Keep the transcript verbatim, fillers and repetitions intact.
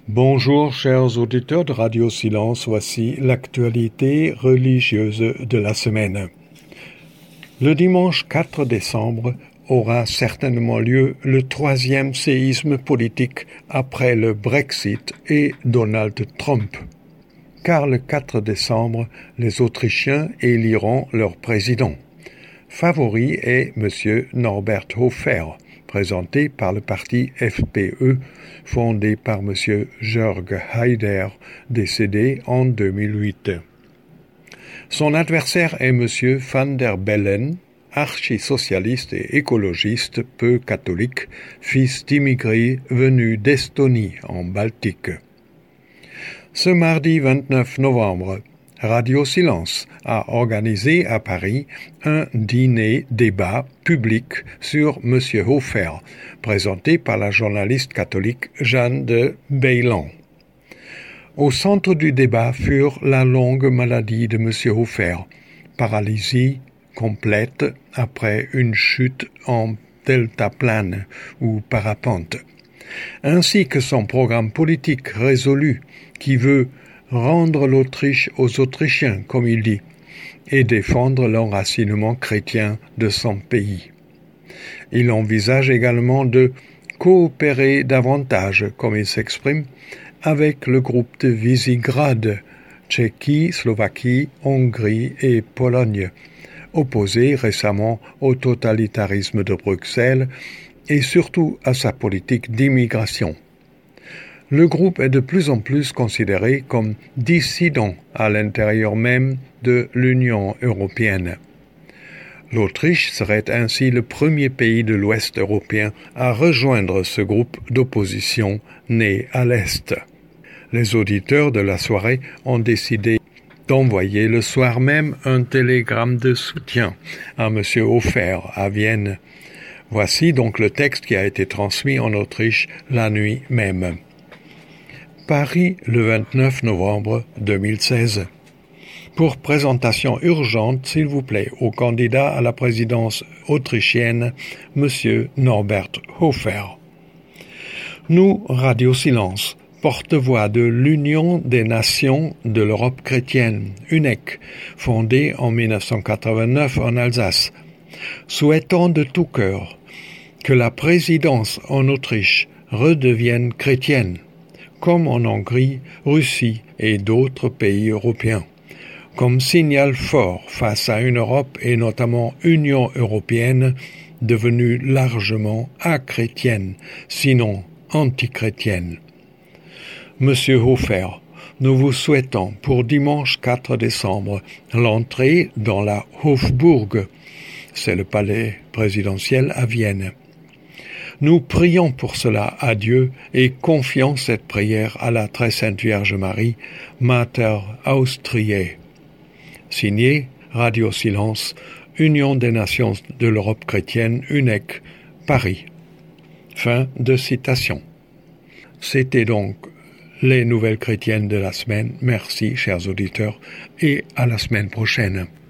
Bonjour chers auditeurs de Radio Silence, voici l'actualité religieuse de la semaine. Le dimanche quatre décembre aura certainement lieu le troisième séisme politique après le Brexit et Donald Trump. Car le quatre décembre, les Autrichiens éliront leur président. Favori est M. Norbert Hofer, présenté par le parti F P E, fondé par M. Jörg Haider, décédé en deux mille huit. Son adversaire est M. Van der Bellen, archi-socialiste et écologiste peu catholique, fils d'immigrés venus d'Estonie en Baltique. Ce mardi vingt-neuf novembre, Radio Silence a organisé à Paris un dîner-débat public sur M. Hofer, présenté par la journaliste catholique Jeanne de Beylan. Au centre du débat furent la longue maladie de M. Hofer, paralysie complète après une chute en deltaplane ou parapente, ainsi que son programme politique résolu qui veut rendre l'Autriche aux Autrichiens, comme il dit, et défendre l'enracinement chrétien de son pays. Il envisage également de coopérer davantage, comme il s'exprime, avec le groupe de Visegrad, Tchéquie, Slovaquie, Hongrie et Pologne, opposé récemment au totalitarisme de Bruxelles et surtout à sa politique d'immigration. Le groupe est de plus en plus considéré comme dissident à l'intérieur même de l'Union européenne. L'Autriche serait ainsi le premier pays de l'Ouest européen à rejoindre ce groupe d'opposition né à l'Est. Les auditeurs de la soirée ont décidé d'envoyer le soir même un télégramme de soutien à M. Hofer à Vienne. Voici donc le texte qui a été transmis en Autriche la nuit même. Paris, le vingt-neuf novembre deux mille seize. Pour présentation urgente, s'il vous plaît, au candidat à la présidence autrichienne, M. Norbert Hofer. Nous, Radio Silence, porte-voix de l'Union des Nations de l'Europe chrétienne, U N E C, fondée en mille neuf cent quatre-vingt-neuf en Alsace, souhaitons de tout cœur que la présidence en Autriche redevienne chrétienne, comme en Hongrie, Russie et d'autres pays européens, comme signal fort face à une Europe et notamment Union européenne devenue largement achrétienne, sinon antichrétienne. Monsieur Hofer, nous vous souhaitons pour dimanche quatre décembre l'entrée dans la Hofburg, c'est le palais présidentiel à Vienne. Nous prions pour cela à Dieu et confions cette prière à la très sainte Vierge Marie, Mater Austriae. Signé Radio Silence, Union des Nations de l'Europe chrétienne, U N E C, Paris. Fin de citation. C'était donc les nouvelles chrétiennes de la semaine. Merci, chers auditeurs, et à la semaine prochaine.